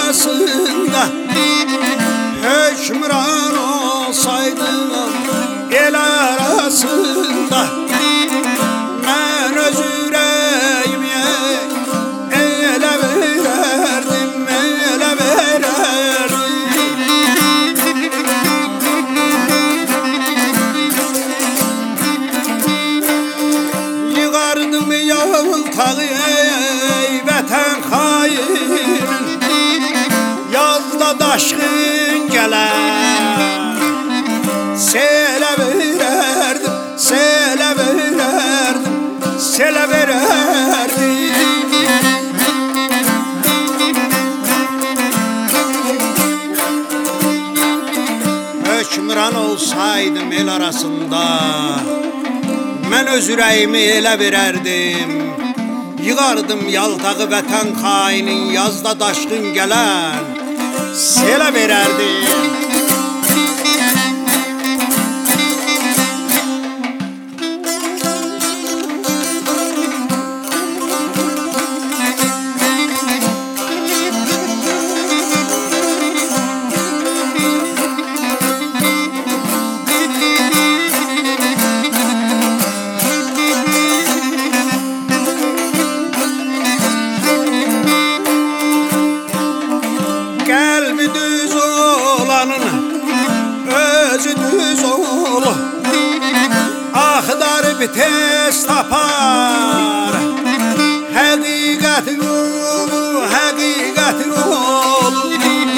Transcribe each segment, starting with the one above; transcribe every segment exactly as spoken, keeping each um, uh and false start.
arasında hükümran olsaydım, el arasında ben öz yüreğimi ele vererdim, ele vererdim. Yıkardım yaltağı ey vatan hainin, yazda daşkın gelen sele vererdim, sele vererdim, sele vererdim. Hükümran olsaydım el arasında ben öz yüreğimi ele vererdim. Yığardım yaltağı vatan hainin, yazda daşkın gelen sele vererdim. Kalbi düz olanın özü düz olur, aktar bir tez tapar. Hakikat yolu, hakikat yolu.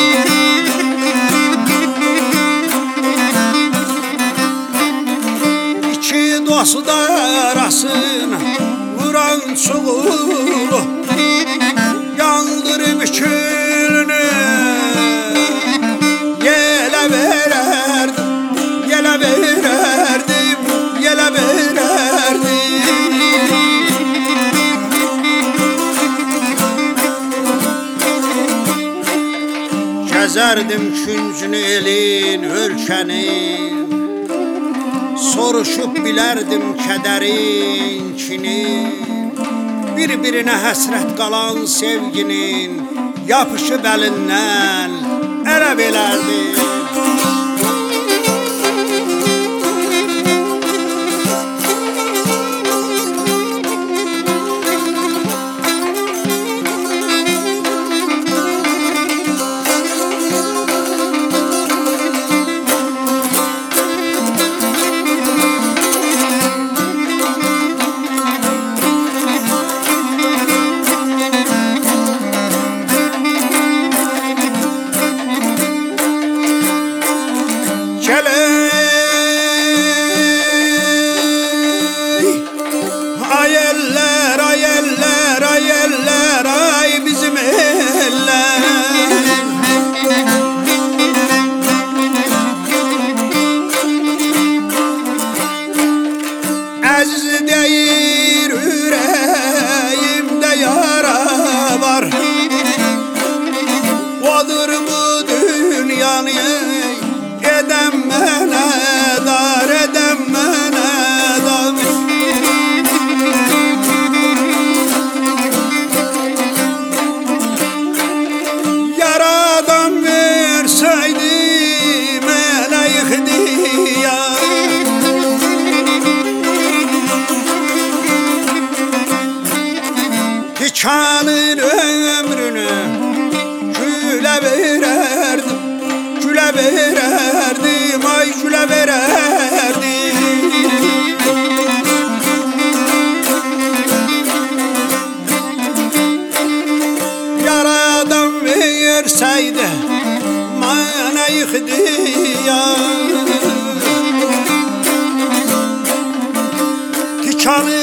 İki dost arasına vuran çuğulu yandırıp külünü yele vererdim, yele vererdim, yele vererdim. Gezerdim küncünü elin, ölkənin, soruşup bilerdim kederin, kinin. Bir-birine həsrət qalan sevginin yapışıb əlindən ələ verərdim. Ay eller, ay eller, ay eller, ay bizim eller. Aziz değil yüreğimde yara var, odur bu dünyanı edem mene dar, edem mene dar. Yaradan verseydi melek diye, tikanın ömrünü güle vererdim, güle vererdim, ay güle vererdim. Yaradan verseydi bana ihtiyar, tikanı